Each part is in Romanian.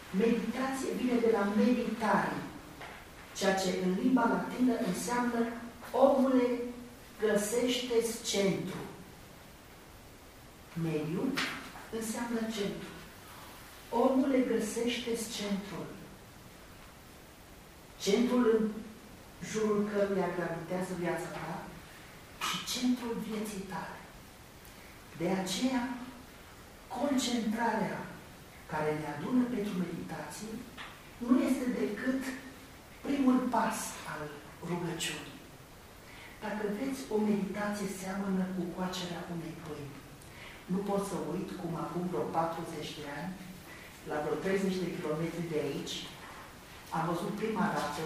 Meditație vine de la meditare, ceea ce în limba latină înseamnă omule, găsește-ți centru. Mediu înseamnă centru. Omule, găsește-ți centrul. Centrul în jurul căruia gravitează viața ta și centrul vieții tale. De aceea, concentrarea care ne adună pentru meditație nu este decât primul pas al rugăciunii. Dacă veți, o meditație seamănă cu coacerea unei pâini. Nu pot să uit cum acum vreo 40 de ani, la vreo 30 de kilometri de aici, am văzut prima dată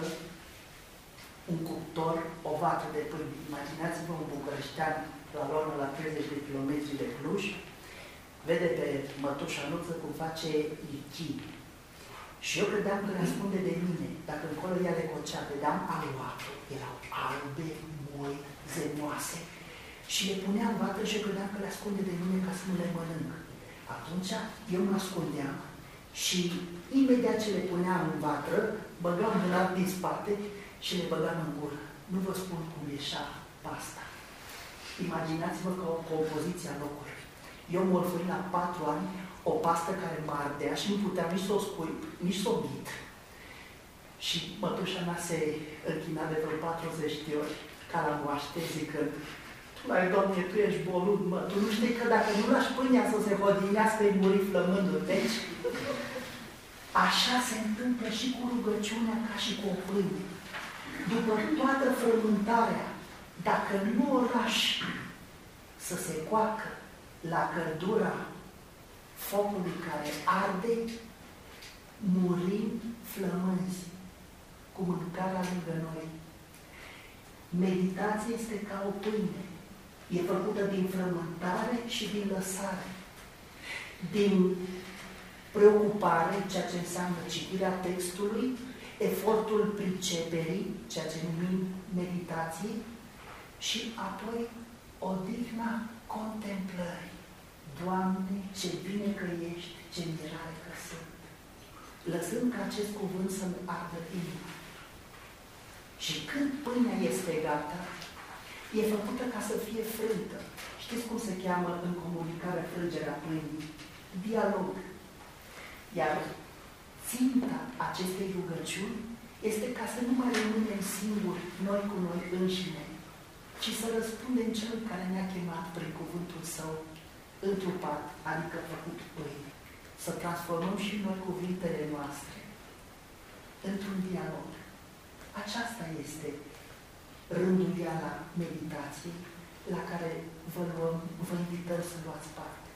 un cuptor, o vată de pâini. Imaginați-vă un bucurăștean la Lorna, la 30 de kilometri de Cluj, vede pe mătușanuță cum face lichii. Și eu credeam că le ascunde de mine. Dacă încolo ea le cocea, vedeam aluatul. Erau albe, moi, zemoase. Și le punea în vată și eu credeam că le ascunde de mine ca să nu le mănânc. Atunci eu mă ascundeam și imediat ce le puneam în vatră, băgam mâna din spate și le băgam în gură. Nu vă spun cum ieșea pasta. Imaginați-vă că o compoziție a locului. Eu morfâind la 4 ani o pastă care mă ardea și nu puteam nici să o scuip, nici să o bit. Și mătușa mea se închina de vreo 40 de ori ca la moaște, zicând: "Mai, Doamne, tu ești bolud, mă, tu nu știi că dacă nu lași pâinea să se hodinească, îi muri flămându. Deci, așa se întâmplă și cu rugăciunea ca și cu o pâine. După toată frământarea, dacă nu o lași să se coacă la căldura focului care arde, murim flămânzi cu mâncarea lângă noi. Meditația este ca o pâine. E făcută din frământare și din lăsare. Din preocupare, ceea ce înseamnă citirea textului, efortul priceperii, ceea ce numim meditație, și apoi odihna contemplării. Doamne, ce bine că ești, ce mirare că sunt. Lăsând ca acest cuvânt să-mi ardă inima. Și când pâinea este gata, e făcută ca să fie frântă. Știți cum se cheamă în comunicare frângerea pâinii? Dialog. Iar ținta acestei rugăciuni este ca să nu mai rămânem singuri, noi cu noi înșine, ci să răspundem celui care ne-a chemat prin cuvântul Său întrupat, adică făcut pâine. Să transformăm și noi cuvintele noastre într-un dialog. Aceasta este rânduiala meditației la care vă invităm să luați parte.